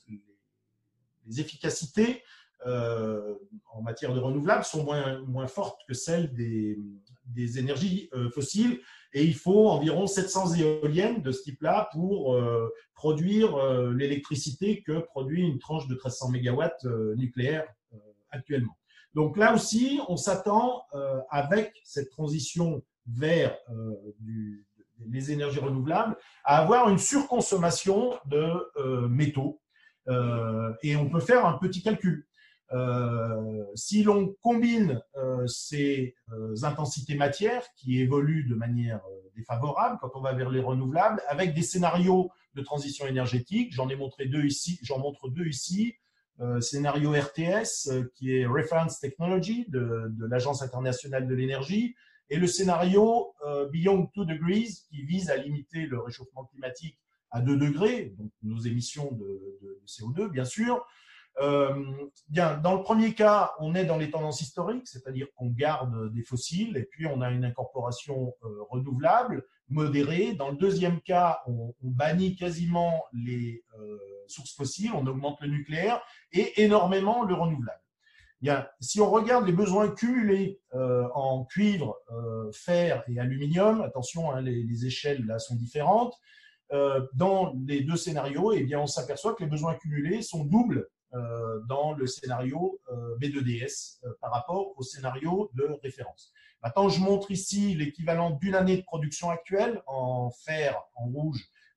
efficacités en matière de renouvelables sont moins fortes que celles des énergies fossiles, et il faut environ 700 éoliennes de ce type-là pour produire l'électricité que produit une tranche de 1300 mégawatts nucléaire actuellement. Donc là aussi, on s'attend avec cette transition vers les énergies renouvelables à avoir une surconsommation de métaux. Et on peut faire un petit calcul. Si l'on combine ces intensités matières qui évoluent de manière défavorable quand on va vers les renouvelables avec des scénarios de transition énergétique, j'en montre deux ici. Scénario RTS qui est Reference Technology de l'Agence internationale de l'énergie, et le scénario Beyond 2 degrees qui vise à limiter le réchauffement climatique à 2 degrés, donc nos émissions de CO2 bien sûr. Bien, dans le premier cas, on est dans les tendances historiques, c'est-à-dire qu'on garde des fossiles et puis on a une incorporation renouvelable, modérée. Dans le deuxième cas, on bannit quasiment les sources fossiles, on augmente le nucléaire et énormément le renouvelable. Bien, si on regarde les besoins cumulés en cuivre, fer et aluminium, attention, les échelles là sont différentes. Dans les deux scénarios, eh bien, on s'aperçoit que les besoins cumulés sont doubles dans le scénario B2DS par rapport au scénario de référence. Maintenant, je montre ici l'équivalent d'une année de production actuelle en fer, en rouge,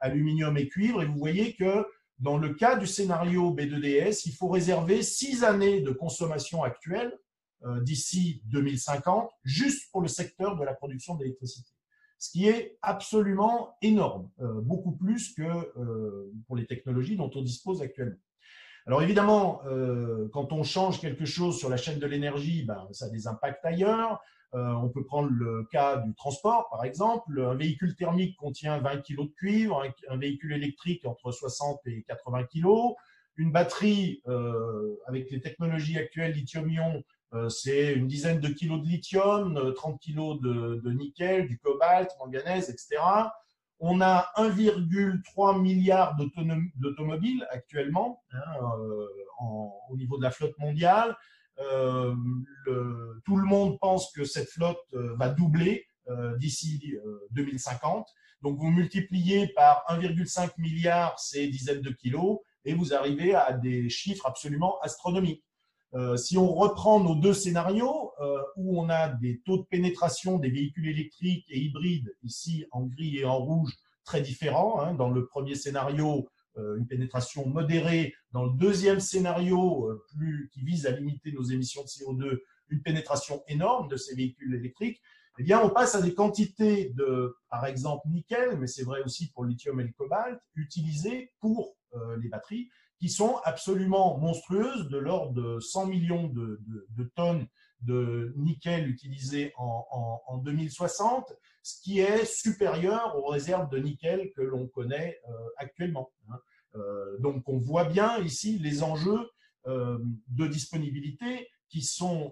aluminium et cuivre. Et vous voyez que dans le cas du scénario B2DS, il faut réserver 6 années de consommation actuelle d'ici 2050, juste pour le secteur de la production d'électricité. Ce qui est absolument énorme, beaucoup plus que pour les technologies dont on dispose actuellement. Alors évidemment, quand on change quelque chose sur la chaîne de l'énergie, ben, ça a des impacts ailleurs. On peut prendre le cas du transport, par exemple. Un véhicule thermique contient 20 kg de cuivre, un véhicule électrique entre 60 et 80 kg. Une batterie, avec les technologies actuelles, lithium-ion, c'est une dizaine de kilos de lithium, 30 kilos de nickel, du cobalt, manganèse, etc. On a 1,3 milliard d'automobiles actuellement au niveau de la flotte mondiale. Tout le monde pense que cette flotte va doubler d'ici 2050. Donc, vous multipliez par 1,5 milliard ces dizaines de kilos et vous arrivez à des chiffres absolument astronomiques. Si on reprend nos deux scénarios, où on a des taux de pénétration des véhicules électriques et hybrides, ici en gris et en rouge, très différents. Hein. Dans le premier scénario, une pénétration modérée. Dans le deuxième scénario, qui vise à limiter nos émissions de CO2, une pénétration énorme de ces véhicules électriques. Eh bien, on passe à des quantités de, par exemple, nickel, mais c'est vrai aussi pour le lithium et le cobalt, utilisés pour les batteries, qui sont absolument monstrueuses, de l'ordre de 100 millions de tonnes de nickel utilisées en 2060, ce qui est supérieur aux réserves de nickel que l'on connaît actuellement. Donc, on voit bien ici les enjeux de disponibilité qui sont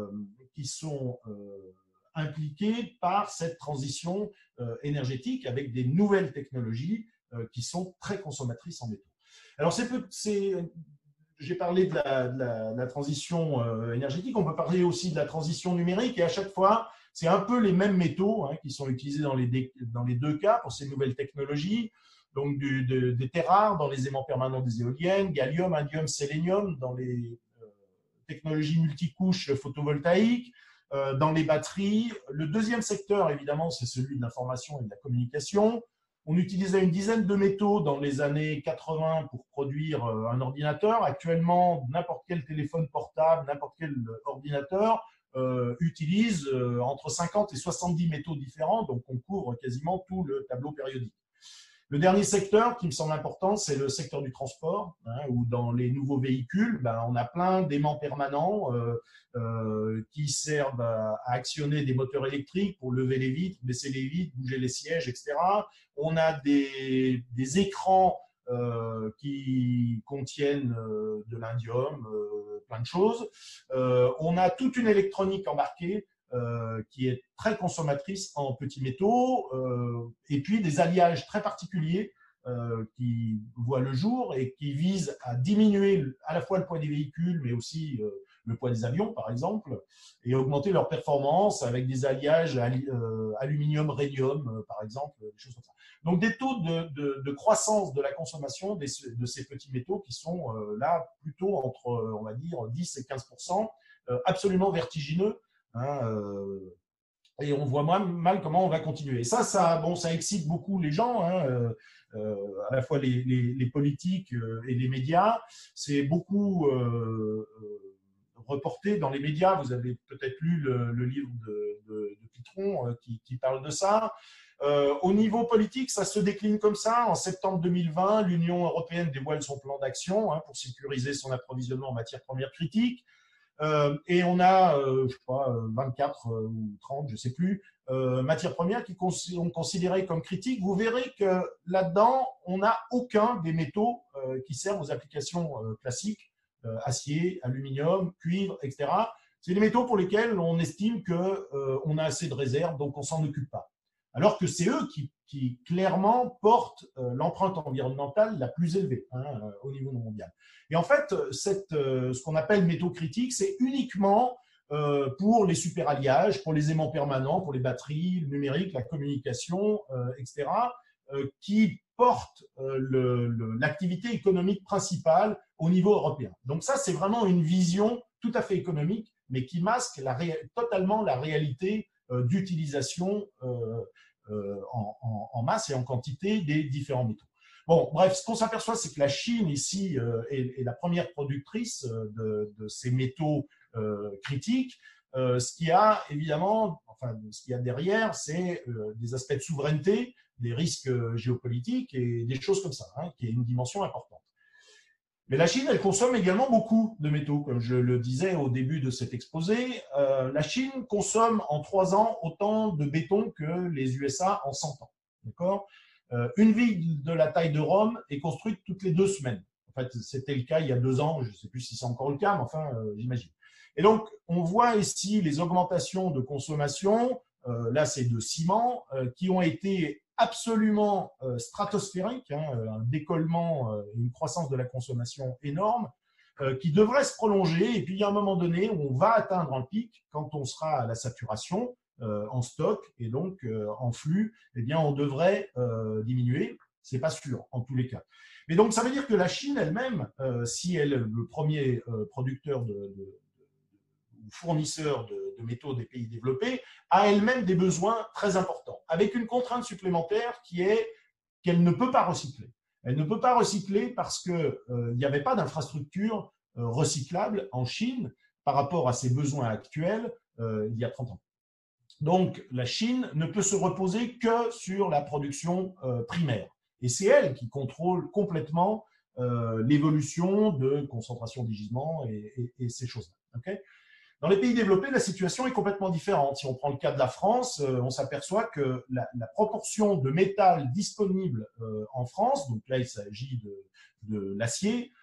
impliqués par cette transition énergétique avec des nouvelles technologies qui sont très consommatrices en métaux. Alors, j'ai parlé de la transition énergétique, on peut parler aussi de la transition numérique, et à chaque fois, c'est un peu les mêmes métaux qui sont utilisés dans les deux cas pour ces nouvelles technologies. Donc, des terres rares dans les aimants permanents des éoliennes, gallium, indium, sélénium dans les technologies multicouches photovoltaïques, dans les batteries. Le deuxième secteur, évidemment, c'est celui de l'information et de la communication. On utilisait une dizaine de métaux dans les années 80 pour produire un ordinateur. Actuellement, n'importe quel téléphone portable, n'importe quel ordinateur utilise entre 50 et 70 métaux différents, donc on couvre quasiment tout le tableau périodique. Le dernier secteur qui me semble important, c'est le secteur du transport, où dans les nouveaux véhicules, on a plein d'aimants permanents qui servent à actionner des moteurs électriques pour lever les vitres, baisser les vitres, bouger les sièges, etc. On a des écrans qui contiennent de l'indium, plein de choses. On a toute une électronique embarquée qui est très consommatrice en petits métaux, et puis des alliages très particuliers qui voient le jour et qui visent à diminuer à la fois le poids des véhicules, mais aussi le poids des avions, par exemple, et augmenter leur performance avec des alliages aluminium-rhélium, par exemple, des choses comme ça. Donc, des taux de croissance de la consommation de ces petits métaux qui sont là plutôt entre, on va dire, 10 et 15%, absolument vertigineux. Et on voit mal comment on va continuer. Et ça excite beaucoup les gens, à la fois les politiques et les médias. C'est beaucoup reporté dans les médias. Vous avez peut-être lu le livre de Pitron qui parle de ça. Au niveau politique, ça se décline comme ça. En septembre 2020, l'Union européenne dévoile son plan d'action pour sécuriser son approvisionnement en matières premières critiques. Et on a, je crois, 24 ou 30, je ne sais plus, matières premières qui sont considérées comme critiques. Vous verrez que là-dedans, on n'a aucun des métaux qui servent aux applications classiques, acier, aluminium, cuivre, etc. C'est des métaux pour lesquels on estime qu'on a assez de réserves, donc on ne s'en occupe pas. Alors que c'est eux qui clairement portent l'empreinte environnementale la plus élevée au niveau mondial. Et en fait, ce qu'on appelle métaux critiques, c'est uniquement pour les superalliages, pour les aimants permanents, pour les batteries, le numérique, la communication, etc., qui portent l'activité économique principale au niveau européen. Donc ça, c'est vraiment une vision tout à fait économique, mais qui masque totalement la réalité d'utilisation en masse et en quantité des différents métaux. Bon, bref, ce qu'on s'aperçoit, c'est que la Chine, ici, est la première productrice de ces métaux critiques. Ce qu'il y a, évidemment, enfin, ce qu'il y a derrière, c'est des aspects de souveraineté, des risques géopolitiques et des choses comme ça, hein, qui est une dimension importante. Mais la Chine, elle consomme également beaucoup de métaux, comme je le disais au début de cet exposé. La Chine consomme en 3 ans autant de béton que les USA en 100 ans. D'accord ? Une ville de la taille de Rome est construite toutes les 2 semaines. En fait, c'était le cas il y a 2 ans, je ne sais plus si c'est encore le cas, mais enfin, j'imagine. Et donc, on voit ici les augmentations de consommation, là c'est de ciment, qui ont été absolument stratosphériques, hein, un décollement, une croissance de la consommation énorme, qui devrait se prolonger. Et puis, il y a un moment donné où on va atteindre un pic quand on sera à la saturation en stock et donc en flux, eh bien, on devrait diminuer. C'est pas sûr en tous les cas. Mais donc, ça veut dire que la Chine elle-même, si elle est le premier producteur ou fournisseur de métaux des pays développés, a elle-même des besoins très importants, avec une contrainte supplémentaire qui est qu'elle ne peut pas recycler. Elle ne peut pas recycler parce qu'il n'y avait pas d'infrastructure recyclable en Chine par rapport à ses besoins actuels il y a 30 ans. Donc, la Chine ne peut se reposer que sur la production primaire. Et c'est elle qui contrôle complètement l'évolution de concentration des gisements et ces choses-là. Okay. Dans les pays développés, la situation est complètement différente. Si on prend le cas de la France, on s'aperçoit que la proportion de métal disponible en France, donc là il s'agit de l'acier,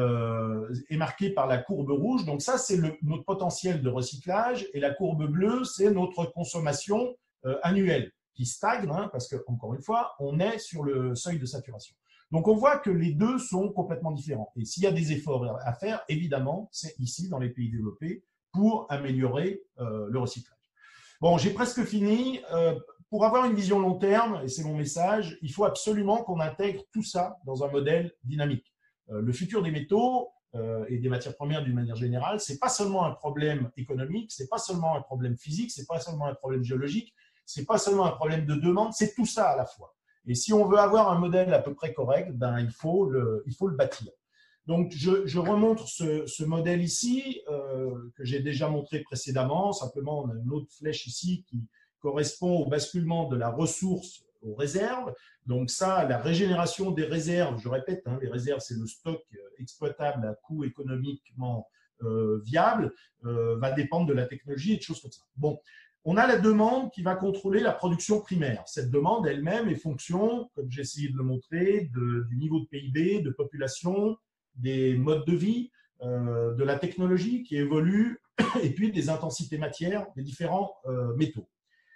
est marquée par la courbe rouge. Donc ça, c'est notre potentiel de recyclage, et la courbe bleue, c'est notre consommation annuelle qui stagne, hein, parce que, encore une fois, on est sur le seuil de saturation. Donc on voit que les deux sont complètement différents. Et s'il y a des efforts à faire, évidemment, c'est ici, dans les pays développés, pour améliorer le recyclage. Bon, j'ai presque fini. Pour avoir une vision long terme, et c'est mon message, il faut absolument qu'on intègre tout ça dans un modèle dynamique. Le futur des métaux et des matières premières d'une manière générale, c'est pas seulement un problème économique, c'est pas seulement un problème physique, c'est pas seulement un problème géologique, c'est pas seulement un problème de demande, c'est tout ça à la fois. Et si on veut avoir un modèle à peu près correct, ben il faut le bâtir. Donc, je remontre ce modèle ici, que j'ai déjà montré précédemment. Simplement, on a une autre flèche ici qui correspond au basculement de la ressource aux réserves. Donc ça, la régénération des réserves, je répète, hein, les réserves, c'est le stock exploitable à coût économiquement viable, va dépendre de la technologie et de choses comme ça. Bon, on a la demande qui va contrôler la production primaire. Cette demande elle-même est fonction, comme j'ai essayé de le montrer, du niveau de PIB, de population, des modes de vie, de la technologie qui évolue, et puis des intensités matières des différents métaux.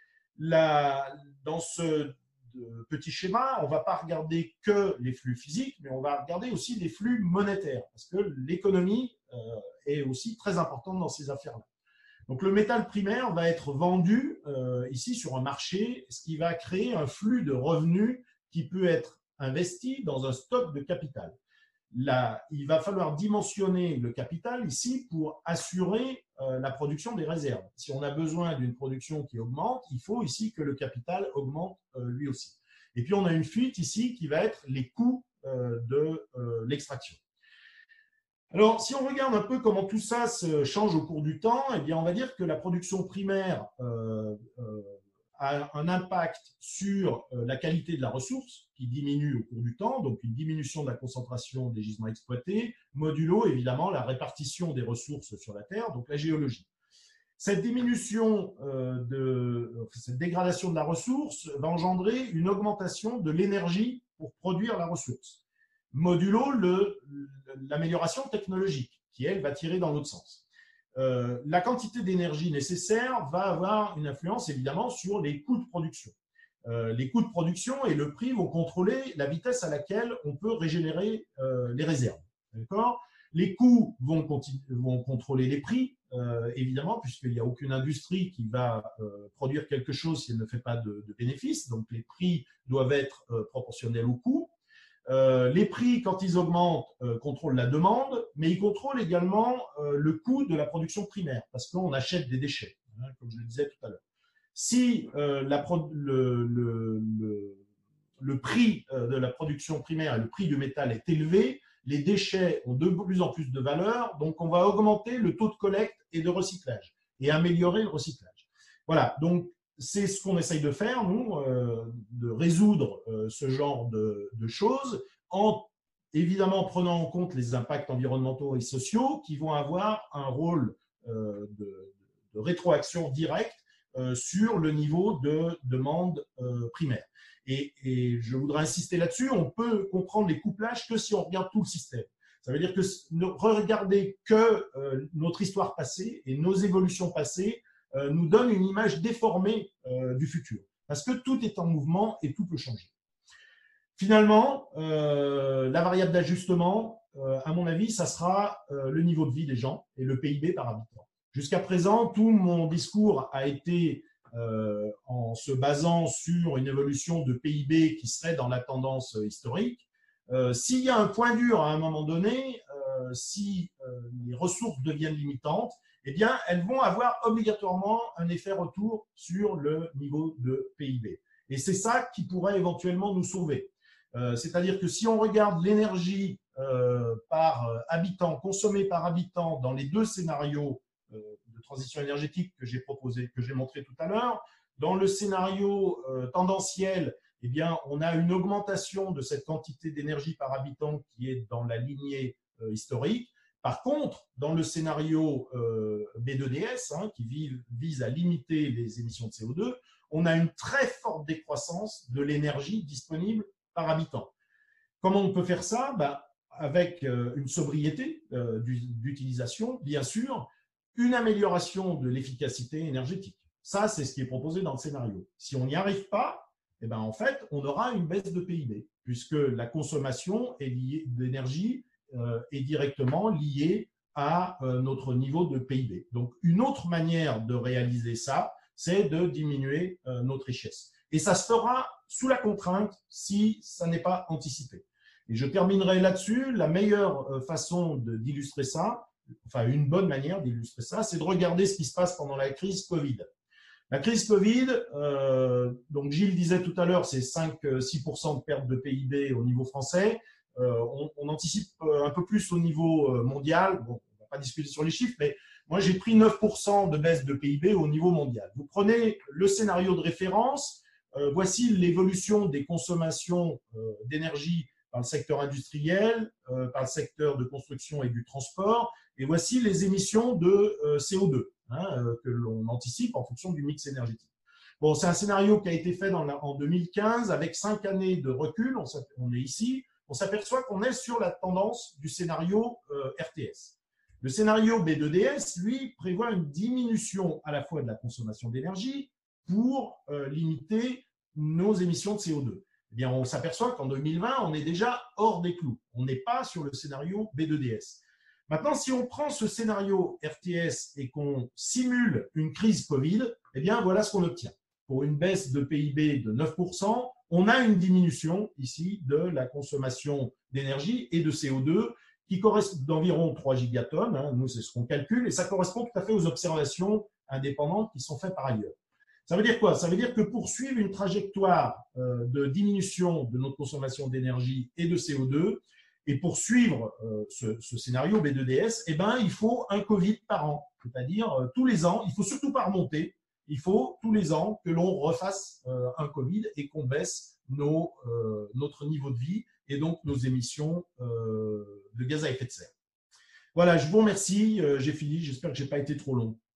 Dans ce petit schéma, on ne va pas regarder que les flux physiques, mais on va regarder aussi les flux monétaires, parce que l'économie est aussi très importante dans ces affaires-là. Donc le métal primaire va être vendu ici sur un marché, ce qui va créer un flux de revenus qui peut être investi dans un stock de capital. Là, il va falloir dimensionner le capital ici pour assurer la production des réserves. Si on a besoin d'une production qui augmente, il faut ici que le capital augmente lui aussi. Et puis, on a une fuite ici qui va être les coûts de l'extraction. Alors, si on regarde un peu comment tout ça se change au cours du temps, eh bien, on va dire que la production primaire a un impact sur la qualité de la ressource qui diminue au cours du temps, donc une diminution de la concentration des gisements exploités, modulo évidemment la répartition des ressources sur la Terre, donc la géologie. Cette diminution, cette dégradation de la ressource va engendrer une augmentation de l'énergie pour produire la ressource, modulo l'amélioration technologique qui, elle, va tirer dans l'autre sens. La quantité d'énergie nécessaire va avoir une influence évidemment sur les coûts de production. Les coûts de production et le prix vont contrôler la vitesse à laquelle on peut régénérer les réserves. D'accord ? Les coûts vont contrôler les prix, évidemment, puisqu'il n'y a aucune industrie qui va produire quelque chose si elle ne fait pas de bénéfices. Donc les prix doivent être proportionnels aux coûts. Les prix, quand ils augmentent, contrôlent la demande, mais ils contrôlent également le coût de la production primaire, parce qu'on achète des déchets, hein, comme je le disais tout à l'heure. Si le prix de la production primaire et le prix du métal est élevé, les déchets ont de plus en plus de valeur, donc on va augmenter le taux de collecte et de recyclage et améliorer le recyclage. Voilà, donc c'est ce qu'on essaye de faire, nous, de résoudre ce genre de choses en évidemment prenant en compte les impacts environnementaux et sociaux qui vont avoir un rôle de rétroaction directe sur le niveau de demande primaire. Et je voudrais insister là-dessus, on peut comprendre les couplages que si on regarde tout le système. Ça veut dire que ne regarder que notre histoire passée et nos évolutions passées nous donne une image déformée du futur. Parce que tout est en mouvement et tout peut changer. Finalement, la variable d'ajustement, à mon avis, ça sera le niveau de vie des gens et le PIB par habitant. Jusqu'à présent, tout mon discours a été en se basant sur une évolution de PIB qui serait dans la tendance historique. S'il y a un point dur à un moment donné, si les ressources deviennent limitantes, eh bien, elles vont avoir obligatoirement un effet retour sur le niveau de PIB. Et c'est ça qui pourrait éventuellement nous sauver. C'est-à-dire que si on regarde l'énergie par habitant, consommée par habitant dans les deux scénarios de transition énergétique que j'ai proposé, que j'ai montré tout à l'heure, dans le scénario tendanciel, eh bien, on a une augmentation de cette quantité d'énergie par habitant qui est dans la lignée historique. Par contre, dans le scénario B2DS, qui vise à limiter les émissions de CO2, on a une très forte décroissance de l'énergie disponible par habitant. Comment on peut faire ça? Avec une sobriété d'utilisation, bien sûr, une amélioration de l'efficacité énergétique. Ça, c'est ce qui est proposé dans le scénario. Si on n'y arrive pas, eh ben, en fait, on aura une baisse de PIB, puisque la consommation d'énergie est directement liée à notre niveau de PIB. Donc, une autre manière de réaliser ça, c'est de diminuer notre richesse. Et ça se fera sous la contrainte si ça n'est pas anticipé. Et je terminerai là-dessus. La meilleure façon d'illustrer ça, enfin une bonne manière d'illustrer ça, c'est de regarder ce qui se passe pendant la crise Covid. La crise Covid, donc Gilles disait tout à l'heure, c'est 5-6% de perte de PIB au niveau français. On anticipe un peu plus au niveau mondial. Bon, on ne va pas discuter sur les chiffres, mais moi j'ai pris 9% de baisse de PIB au niveau mondial. Vous prenez le scénario de référence, voici l'évolution des consommations d'énergie par le secteur industriel, par le secteur de construction et du transport, et voici les émissions de CO2 que l'on anticipe en fonction du mix énergétique. Bon, c'est un scénario qui a été fait en 2015 avec 5 années de recul. On est ici. On s'aperçoit qu'on est sur la tendance du scénario RTS. Le scénario B2DS, lui, prévoit une diminution à la fois de la consommation d'énergie pour limiter nos émissions de CO2. Eh bien, on s'aperçoit qu'en 2020, on est déjà hors des clous. On n'est pas sur le scénario B2DS. Maintenant, si on prend ce scénario RTS et qu'on simule une crise Covid, eh bien, voilà ce qu'on obtient. Pour une baisse de PIB de 9%, on a une diminution ici de la consommation d'énergie et de CO2 qui correspond d'environ 3 gigatonnes. Nous, c'est ce qu'on calcule et ça correspond tout à fait aux observations indépendantes qui sont faites par ailleurs. Ça veut dire quoi? Ça veut dire que pour suivre une trajectoire de diminution de notre consommation d'énergie et de CO2, et pour suivre ce scénario B2DS, eh ben, il faut un Covid par an. C'est-à-dire tous les ans, il ne faut surtout pas remonter, il faut tous les ans que l'on refasse un Covid et qu'on baisse notre niveau de vie et donc nos émissions de gaz à effet de serre. Voilà, je vous remercie, j'ai fini, j'espère que je n'ai pas été trop long.